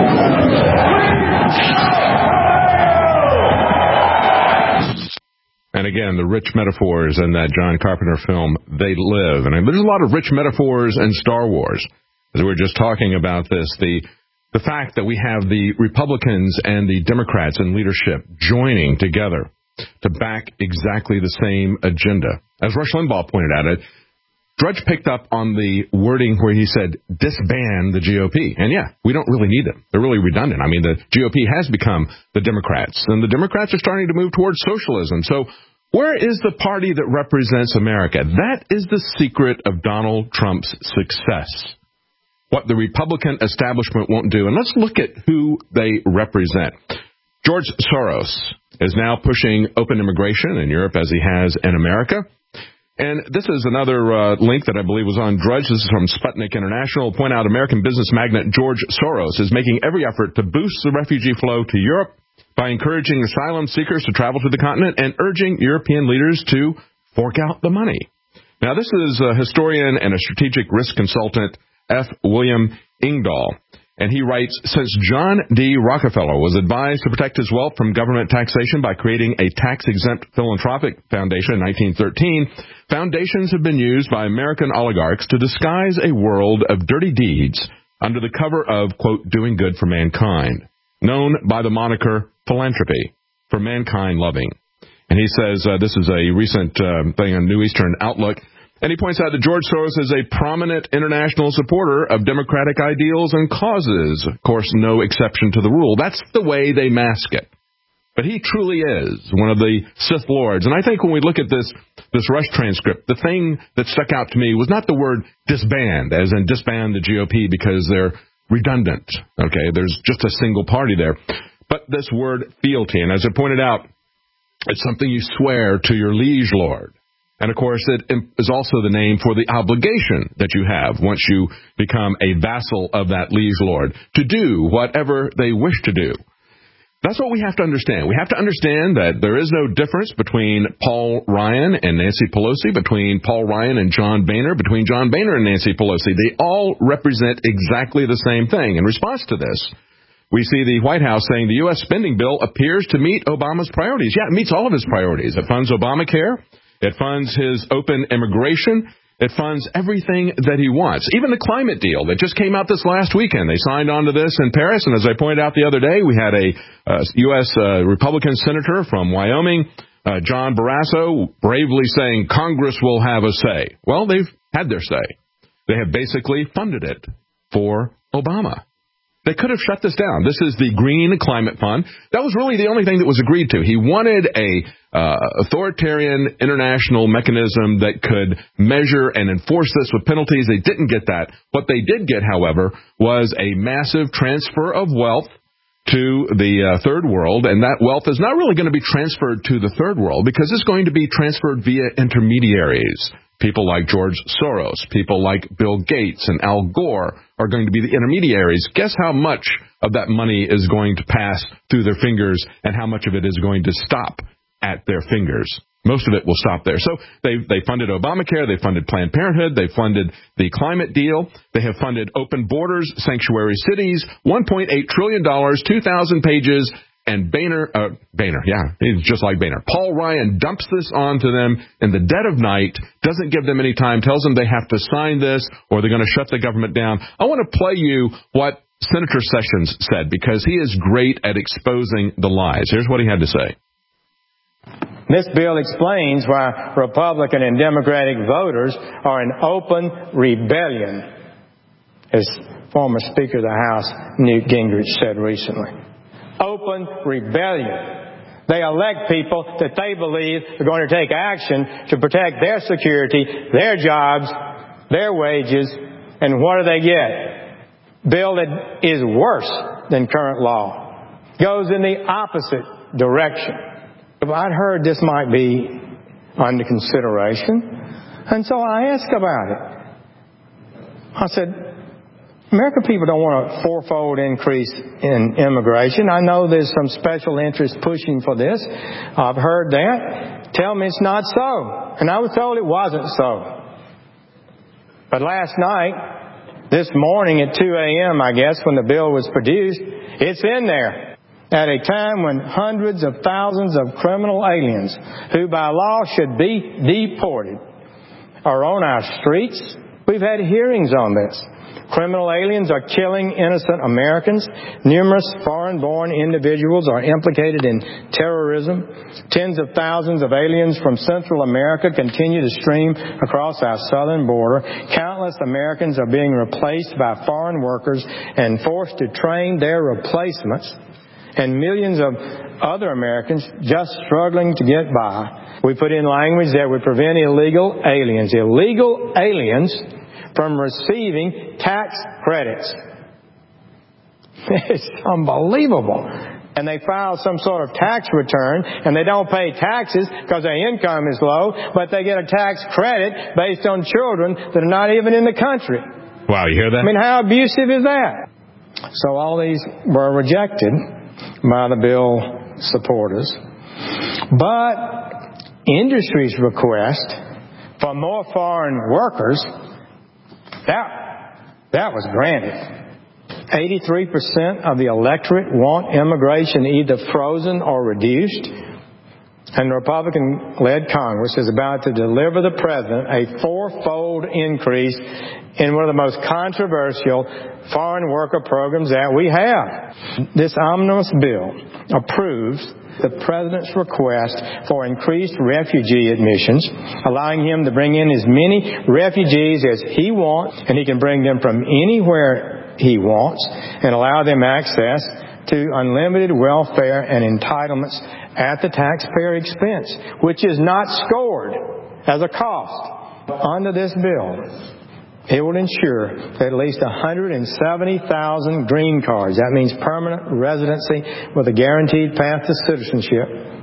And again, the rich metaphors in that John Carpenter film, they live. And there's a lot of rich metaphors in Star Wars. As we were just talking about this, the the fact that we have the Republicans and the Democrats in leadership joining together to back exactly the same agenda. As Rush Limbaugh pointed out, it, Drudge picked up on the wording where he said, disband the G O P. And yeah, we don't really need them. They're really redundant. I mean, the G O P has become the Democrats, and the Democrats are starting to move towards socialism. So where is the party that represents America? That is the secret of Donald Trump's success. What the Republican establishment won't do. And let's look at who they represent. George Soros is now pushing open immigration in Europe as he has in America. And this is another uh, link that I believe was on Drudge. This is from Sputnik International. Point out American business magnate George Soros is making every effort to boost the refugee flow to Europe by encouraging asylum seekers to travel to the continent and urging European leaders to fork out the money. Now, this is a historian and a strategic risk consultant, F. William Engdahl. And he writes, since John D. Rockefeller was advised to protect his wealth from government taxation by creating a tax-exempt philanthropic foundation in nineteen thirteen, foundations have been used by American oligarchs to disguise a world of dirty deeds under the cover of, quote, doing good for mankind, known by the moniker philanthropy, for mankind loving. And he says uh, this is a recent uh, thing on New Eastern Outlook. And he points out that George Soros is a prominent international supporter of democratic ideals and causes. Of course, no exception to the rule. That's the way they mask it. But he truly is one of the Sith Lords. And I think when we look at this this Rush transcript, the thing that stuck out to me was not the word disband, as in disband the G O P because they're redundant. Okay, there's just a single party there. But this word fealty. And as I pointed out, it's something you swear to your liege lord. And, of course, it is also the name for the obligation that you have once you become a vassal of that liege lord to do whatever they wish to do. That's what we have to understand. We have to understand that there is no difference between Paul Ryan and Nancy Pelosi, between Paul Ryan and John Boehner, between John Boehner and Nancy Pelosi. They all represent exactly the same thing. In response to this, we see the White House saying the U S spending bill appears to meet Obama's priorities. Yeah, it meets all of his priorities. It funds Obamacare. It funds his open immigration. It funds everything that he wants. Even the climate deal that just came out this last weekend. They signed on to this in Paris. And as I pointed out the other day, we had a uh, U S Uh, Republican senator from Wyoming, uh, John Barrasso, bravely saying Congress will have a say. Well, they've had their say. They have basically funded it for Obama. They could have shut this down. This is the Green Climate Fund. That was really the only thing that was agreed to. He wanted a uh, authoritarian international mechanism that could measure and enforce this with penalties. They didn't get that. What they did get, however, was a massive transfer of wealth to the uh, third world, and that wealth is not really going to be transferred to the third world because it's going to be transferred via intermediaries. People like George Soros, people like Bill Gates and Al Gore are going to be the intermediaries. Guess how much of that money is going to pass through their fingers and how much of it is going to stop at their fingers? Most of it will stop there. So they they funded Obamacare, they funded Planned Parenthood, they funded the climate deal, they have funded open borders, sanctuary cities, one point eight trillion dollars, two thousand pages, and Boehner, uh, Boehner, yeah, he's just like Boehner. Paul Ryan dumps this onto them in the dead of night, doesn't give them any time, tells them they have to sign this or they're going to shut the government down. I want to play you what Senator Sessions said because he is great at exposing the lies. Here's what he had to say. This bill explains why Republican and Democratic voters are in open rebellion, as former Speaker of the House Newt Gingrich said recently. Open rebellion. They elect people that they believe are going to take action to protect their security, their jobs, their wages, and what do they get? Bill that is worse than current law. Goes in the opposite direction. I'd heard this might be under consideration, and so I asked about it. I said, American people don't want a fourfold increase in immigration. I know there's some special interest pushing for this. I've heard that. Tell me it's not so. And I was told it wasn't so. But last night, this morning at two a.m., I guess, when the bill was produced, it's in there. At a time when hundreds of thousands of criminal aliens who by law should be deported are on our streets. We've had hearings on this. Criminal aliens are killing innocent Americans. Numerous foreign-born individuals are implicated in terrorism. Tens of thousands of aliens from Central America continue to stream across our southern border. Countless Americans are being replaced by foreign workers and forced to train their replacements. And millions of other Americans just struggling to get by. We put in language that would prevent illegal aliens, illegal aliens from receiving tax credits. It's unbelievable. And they file some sort of tax return, and they don't pay taxes because their income is low, but they get a tax credit based on children that are not even in the country. Wow, you hear that? I mean, how abusive is that? So all these were rejected by the bill supporters. But industry's request for more foreign workers, that, that was granted. eighty-three percent of the electorate want immigration either frozen or reduced. And the Republican-led Congress is about to deliver the President a fourfold increase in one of the most controversial foreign worker programs that we have. This omnibus bill approves the President's request for increased refugee admissions, allowing him to bring in as many refugees as he wants, and he can bring them from anywhere he wants, and allow them access to unlimited welfare and entitlements at the taxpayer expense, which is not scored as a cost. Under this bill, it will ensure that at least one hundred seventy thousand green cards, that means permanent residency with a guaranteed path to citizenship,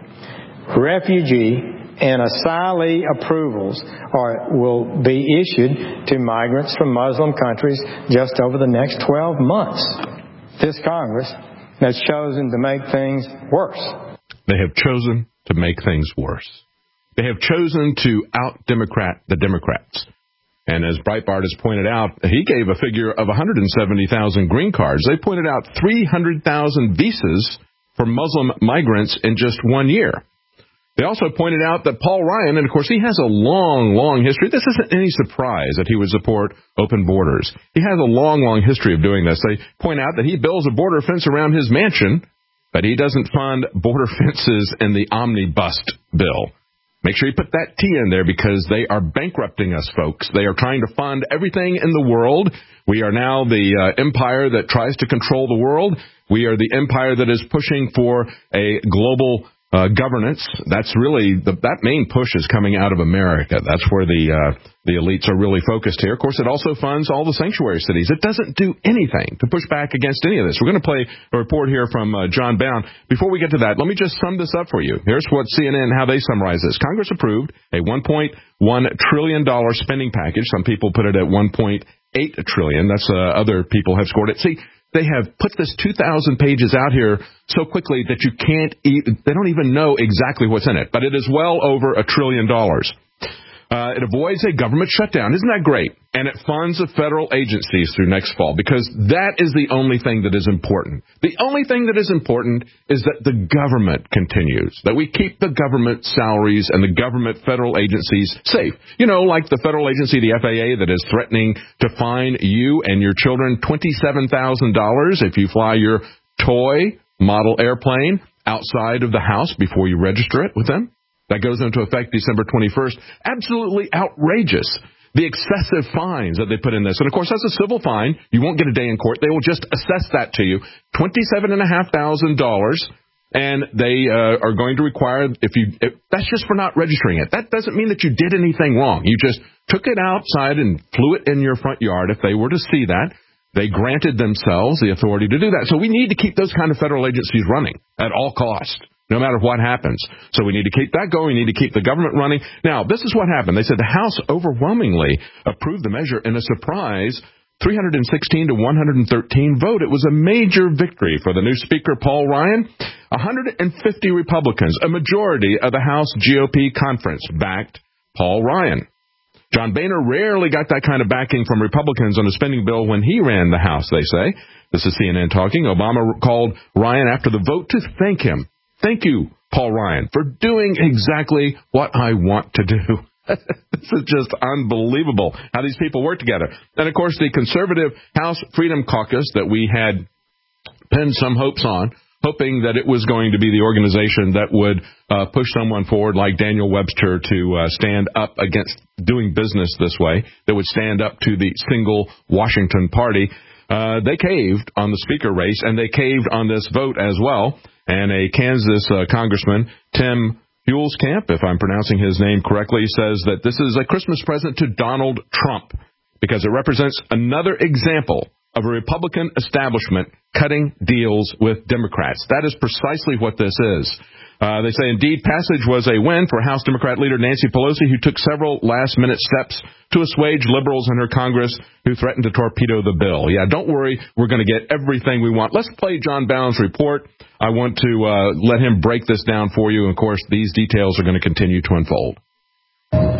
refugee and asylee approvals are, will be issued to migrants from Muslim countries just over the next twelve months. This Congress has chosen to make things worse. They have chosen to make things worse. They have chosen to out-Democrat the Democrats. And as Breitbart has pointed out, he gave a figure of one hundred seventy thousand green cards. They pointed out three hundred thousand visas for Muslim migrants in just one year. They also pointed out that Paul Ryan, and of course he has a long, long history. This isn't any surprise that he would support open borders. He has a long, long history of doing this. They point out that he builds a border fence around his mansion, but he doesn't fund border fences in the omnibus bill. Make sure you put that T in there because they are bankrupting us, folks. They are trying to fund everything in the world. We are now the uh, empire that tries to control the world. We are the empire that is pushing for a global uh, governance. That's really, the, that main push is coming out of America. That's where the uh, the elites are really focused here. Of course, it also funds all the sanctuary cities. It doesn't do anything to push back against any of this. We're going to play a report here from uh, John Bound. Before we get to that, let me just sum this up for you. Here's what C N N, how they summarize this. Congress approved a one point one trillion dollars spending package. Some people put it at one point eight trillion dollars. That's uh, other people have scored it. See, they have put this two thousand pages out here so quickly that you can't even, they don't even know exactly what's in it. But it is well over a trillion dollars. Uh, it avoids a government shutdown. Isn't that great? And it funds the federal agencies through next fall because that is the only thing that is important. The only thing that is important is that the government continues, that we keep the government salaries and the government federal agencies safe. You know, like the federal agency, the F A A, that is threatening to fine you and your children twenty-seven thousand dollars if you fly your toy model airplane outside of the house before you register it with them. That goes into effect December twenty-first. Absolutely outrageous. The excessive fines that they put in this. And, of course, that's a civil fine. You won't get a day in court. They will just assess that to you, twenty-seven thousand five hundred dollars. And they uh, are going to require, if you, if, that's just for not registering it. That doesn't mean that you did anything wrong. You just took it outside and flew it in your front yard. If they were to see that, they granted themselves the authority to do that. So we need to keep those kind of federal agencies running at all costs, no matter what happens. So we need to keep that going. We need to keep the government running. Now, this is what happened. They said the House overwhelmingly approved the measure in a surprise three hundred sixteen to one hundred thirteen vote. It was a major victory for the new Speaker, Paul Ryan. one hundred fifty Republicans, a majority of the House G O P conference, backed Paul Ryan. John Boehner rarely got that kind of backing from Republicans on a spending bill when he ran the House, they say. This is C N N talking. Obama called Ryan after the vote to thank him. Thank you, Paul Ryan, for doing exactly what I want to do. This is just unbelievable how these people work together. And, of course, the conservative House Freedom Caucus that we had pinned some hopes on, hoping that it was going to be the organization that would uh, push someone forward like Daniel Webster to uh, stand up against doing business this way, that would stand up to the single Washington party. Uh, they caved on the speaker race, and they caved on this vote as well. And a Kansas uh, Congressman, Tim Huelskamp, if I'm pronouncing his name correctly, says that this is a Christmas present to Donald Trump because it represents another example of a Republican establishment cutting deals with Democrats. That is precisely what this is. Uh, they say, indeed, passage was a win for House Democrat leader Nancy Pelosi, who took several last-minute steps to assuage liberals in her Congress who threatened to torpedo the bill. Yeah, don't worry. We're going to get everything we want. Let's play John Bound's report. I want to uh, let him break this down for you. Of course, these details are going to continue to unfold.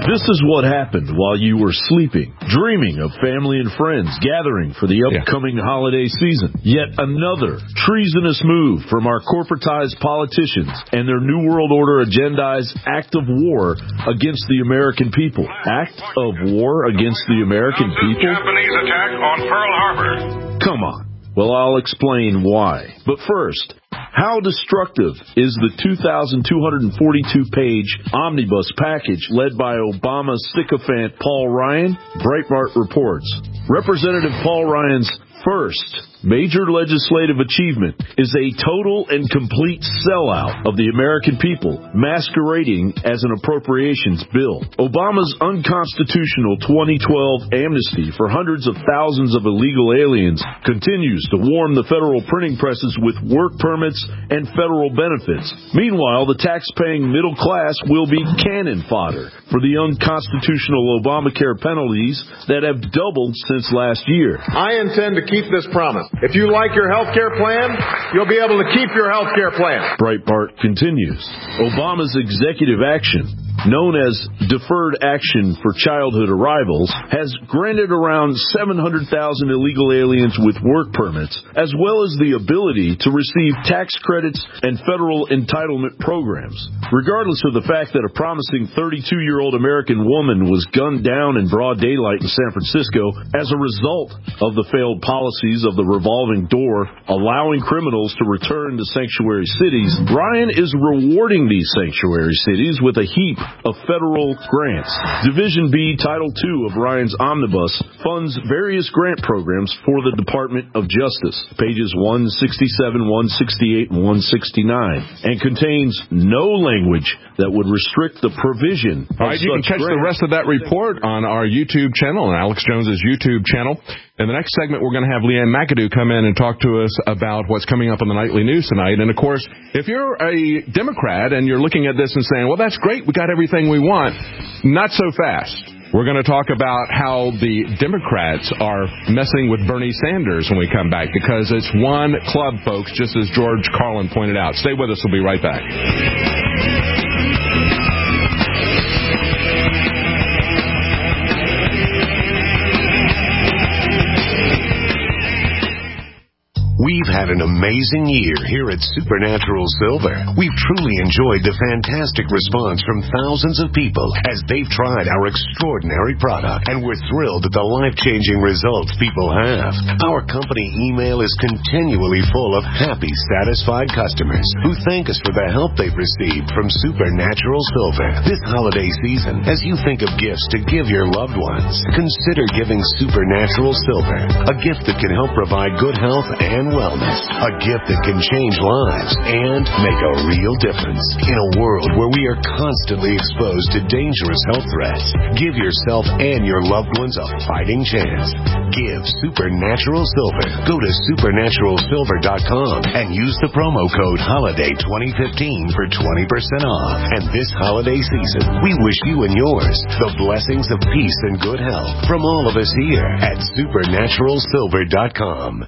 This is what happened while you were sleeping, dreaming of family and friends gathering for the upcoming yeah. holiday season. Yet another treasonous move from our corporatized politicians and their New World Order agendized act of war against the American people. Act of war against the American people? Japanese attack on Pearl Harbor. Come on. Well, I'll explain why. But first, how destructive is the two thousand two hundred forty-two page omnibus package led by Obama's sycophant Paul Ryan? Breitbart reports. Representative Paul Ryan's first major legislative achievement is a total and complete sellout of the American people, masquerading as an appropriations bill. Obama's unconstitutional twenty twelve amnesty for hundreds of thousands of illegal aliens continues to warm the federal printing presses with work permits and federal benefits. Meanwhile, the tax-paying middle class will be cannon fodder for the unconstitutional Obamacare penalties that have doubled since last year. I intend to keep this promise. If you like your health care plan, you'll be able to keep your health care plan. Breitbart continues. Obama's executive action, known as Deferred Action for Childhood Arrivals, has granted around seven hundred thousand illegal aliens with work permits, as well as the ability to receive tax credits and federal entitlement programs. Regardless of the fact that a promising thirty-two-year-old American woman was gunned down in broad daylight in San Francisco as a result of the failed policies of the revolving door allowing criminals to return to sanctuary cities, Ryan is rewarding these sanctuary cities with a heap of federal grants. Division B, Title two of Ryan's Omnibus funds various grant programs for the Department of Justice, pages one sixty-seven, one sixty-eight, and one sixty-nine, and contains no language that would restrict the provision of All right, you can catch grants. the rest of that report on our YouTube channel, on Alex Jones's YouTube channel. In the next segment, we're going to have Leanne McAdoo come in and talk to us about what's coming up on the nightly news tonight. And, of course, if you're a Democrat and you're looking at this and saying, well, that's great, we got everything we want, not so fast. We're going to talk about how the Democrats are messing with Bernie Sanders when we come back, because it's one club, folks, just as George Carlin pointed out. Stay with us. We'll be right back. We've had an amazing year here at Supernatural Silver. We've truly enjoyed the fantastic response from thousands of people as they've tried our extraordinary product, and we're thrilled at the life-changing results people have. Our company email is continually full of happy, satisfied customers who thank us for the help they've received from Supernatural Silver. This holiday season, as you think of gifts to give your loved ones, consider giving Supernatural Silver, a gift that can help provide good health and wellness, a gift that can change lives and make a real difference. In a world where we are constantly exposed to dangerous health threats, give yourself and your loved ones a fighting chance. Give Supernatural Silver. Go to supernatural silver dot com and use the promo code HOLIDAY twenty fifteen for twenty percent off. And this holiday season, we wish you and yours the blessings of peace and good health from all of us here at supernatural silver dot com.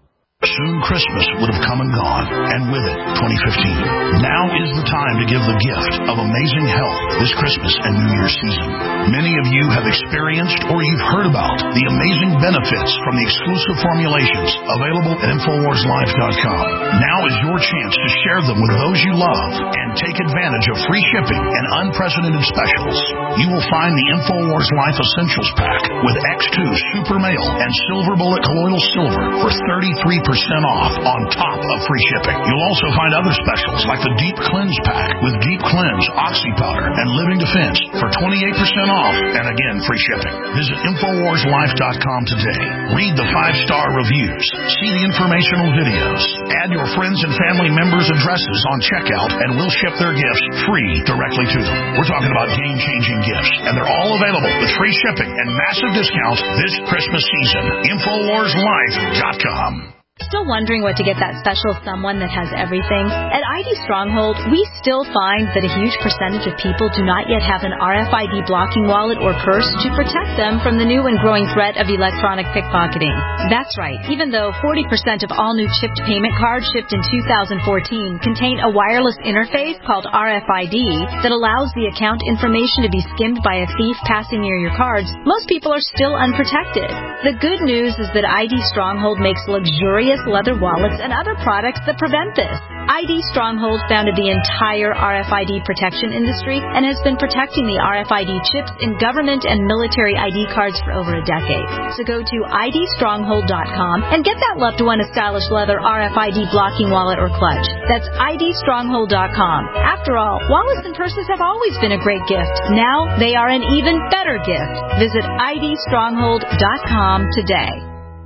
Soon Christmas would have come and gone, and with it, twenty fifteen. Now is the time to give the gift of amazing health this Christmas and New Year's season. Many of you have experienced or you've heard about the amazing benefits from the exclusive formulations available at infowars life dot com. Now is your chance to share them with those you love and take advantage of free shipping and unprecedented specials. You will find the InfoWars Life Essentials Pack with X two Super Male and Silver Bullet Colloidal Silver for thirty-three percent off on top of free shipping. You'll also find other specials like the Deep Cleanse Pack with Deep Cleanse, Oxy Powder, and Living Defense for twenty-eight percent off, and again, free shipping. Visit infowars life dot com today. Read the five-star reviews. See the informational videos. Add your friends and family members' addresses on checkout, and we'll ship their gifts free directly to them. We're talking about game-changing gifts, and they're all available with free shipping and massive discounts this Christmas season. infowars life dot com. Still wondering what to get that special someone that has everything? At I D Stronghold, we still find that a huge percentage of people do not yet have an R F I D blocking wallet or purse to protect them from the new and growing threat of electronic pickpocketing. That's right. Even though forty percent of all new chipped payment cards shipped in two thousand fourteen contain a wireless interface called R F I D that allows the account information to be skimmed by a thief passing near your cards, most people are still unprotected. The good news is that I D Stronghold makes luxurious leather wallets and other products that prevent this. I D Stronghold founded the entire R F I D protection industry and has been protecting the R F I D chips in government and military I D cards for over a decade. So go to I D stronghold dot com and get that loved one a stylish leather R F I D blocking wallet or clutch. That's I D stronghold dot com. After all, wallets and purses have always been a great gift. Now they are an even better gift. Visit I D stronghold dot com today.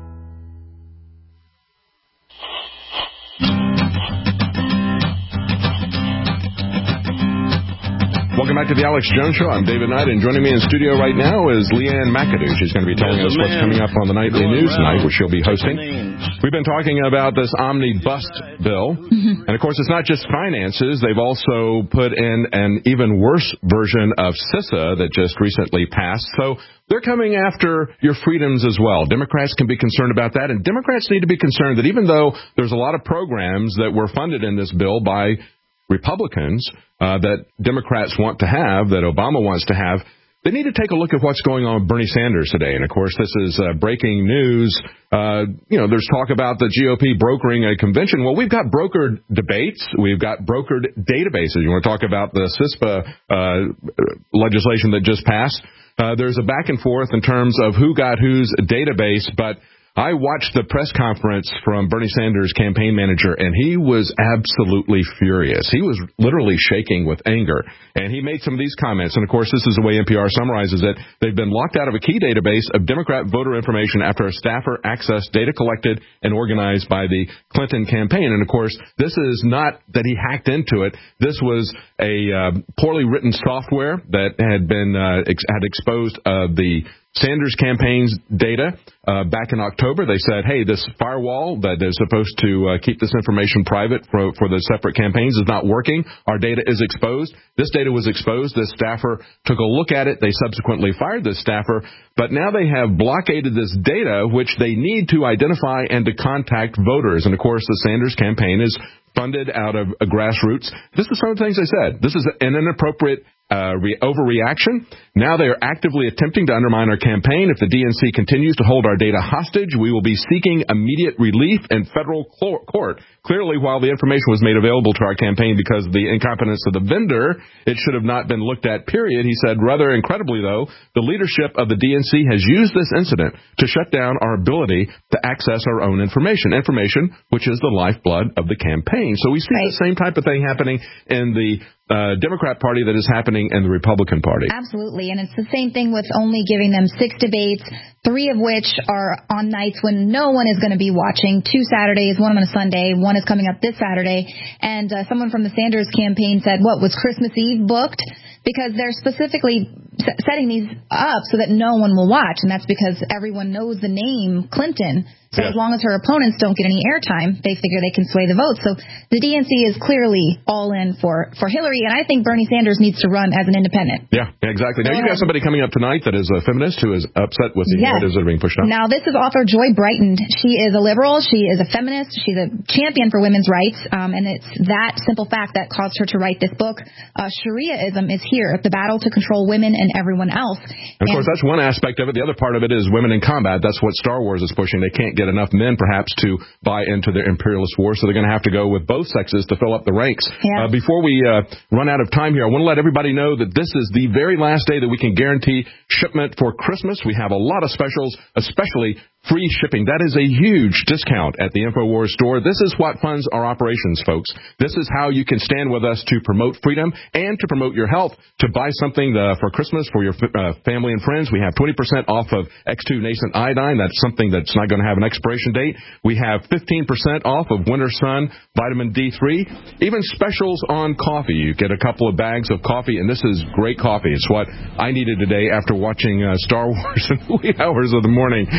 Welcome back to the Alex Jones Show. I'm David Knight, and joining me in studio right now is Leanne McAdoo. She's going to be telling us what's coming up on the Nightly News tonight, which she'll be hosting. We've been talking about this omnibus bill, mm-hmm. and of course it's not just finances. They've also put in an even worse version of CISA that just recently passed. So they're coming after your freedoms as well. Democrats can be concerned about that, and Democrats need to be concerned that even though there's a lot of programs that were funded in this bill by Republicans uh, that Democrats want to have, that Obama wants to have, they need to take a look at what's going on with Bernie Sanders today. And, of course, this is uh, breaking news. Uh, you know, there's talk about the G O P brokering a convention. Well, we've got brokered debates. We've got brokered databases. You want to talk about the CISPA uh, legislation that just passed? Uh, there's a back and forth in terms of who got whose database, but I watched the press conference from Bernie Sanders' campaign manager, and he was absolutely furious. He was literally shaking with anger, and he made some of these comments. And, of course, this is the way N P R summarizes it. They've been locked out of a key database of Democrat voter information after a staffer accessed data collected and organized by the Clinton campaign. And, of course, this is not that he hacked into it. This was a uh, poorly written software that had been uh, ex- had exposed uh, the Sanders campaign's data uh, back in October. They said, hey, this firewall that is supposed to uh, keep this information private for, for the separate campaigns is not working. Our data is exposed. This data was exposed. This staffer took a look at it. They subsequently fired this staffer. But now they have blockaded this data, which they need to identify and to contact voters. And, of course, the Sanders campaign is funded out of a grassroots. This is some of the things they said. This is an inappropriate Uh, re- overreaction. Now they are actively attempting to undermine our campaign. If the D N C continues to hold our data hostage, we will be seeking immediate relief in federal cl- court. Clearly, while the information was made available to our campaign because of the incompetence of the vendor, it should have not been looked at, period. He said, rather incredibly, though, the leadership of the D N C has used this incident to shut down our ability to access our own information, information which is the lifeblood of the campaign. So we see right. the same type of thing happening in the Uh, Democrat Party that is happening in the Republican Party. Absolutely. And it's the same thing with only giving them six debates, three of which are on nights when no one is going to be watching, two Saturdays, one on a Sunday, one is coming up this Saturday. And uh, someone from the Sanders campaign said, what, was Christmas Eve booked? Because they're specifically setting these up so that no one will watch. And that's because everyone knows the name Clinton. So yeah. as long as her opponents don't get any airtime, they figure they can sway the vote. So the D N C is clearly all in for, for Hillary, and I think Bernie Sanders needs to run as an independent. Yeah, exactly. Now, you got somebody coming up tonight that is a feminist who is upset with the yes. narratives that are being pushed out. Now, this is author Joy Brighton. She is a liberal. She is a feminist. She's a champion for women's rights, um, and it's that simple fact that caused her to write this book. Uh, Shariaism is here, the battle to control women and everyone else. And, of and, course, that's one aspect of it. The other part of it is women in combat. That's what Star Wars is pushing. They can't get enough men, perhaps, to buy into their imperialist war, so they're going to have to go with both sexes to fill up the ranks. Yeah. Uh, before we uh, run out of time here, I want to let everybody know that this is the very last day that we can guarantee shipment for Christmas. We have a lot of specials, especially free shipping. That is a huge discount at the InfoWars store. This is what funds our operations, folks. This is how you can stand with us to promote freedom and to promote your health. To buy something uh, for Christmas for your uh, family and friends, we have twenty percent off of X two Nascent Iodine. That's something that's not going to have an expiration date. We have fifteen percent off of Winter Sun Vitamin D three. Even specials on coffee. You get a couple of bags of coffee, and this is great coffee. It's what I needed today after watching uh, Star Wars in the wee hours of the morning. It tastes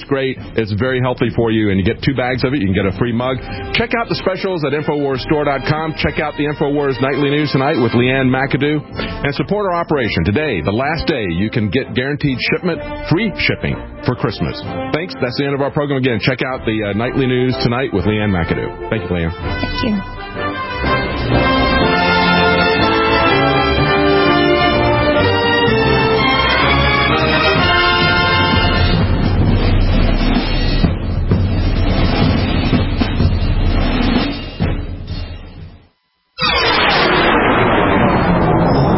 tastes great. It's very healthy for you, and you get two bags of it. You can get a free mug. Check out the specials at Infowars Store dot com. Check out the Infowars Nightly News tonight with Leanne McAdoo. And support our operation. Today, the last day, you can get guaranteed shipment, free shipping for Christmas. Thanks. That's the end of our program. Again, check out the uh, Nightly News tonight with Leanne McAdoo. Thank you, Leanne. Thank you.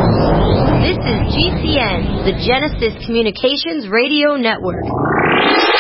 This is G C N, the Genesis Communications Radio Network.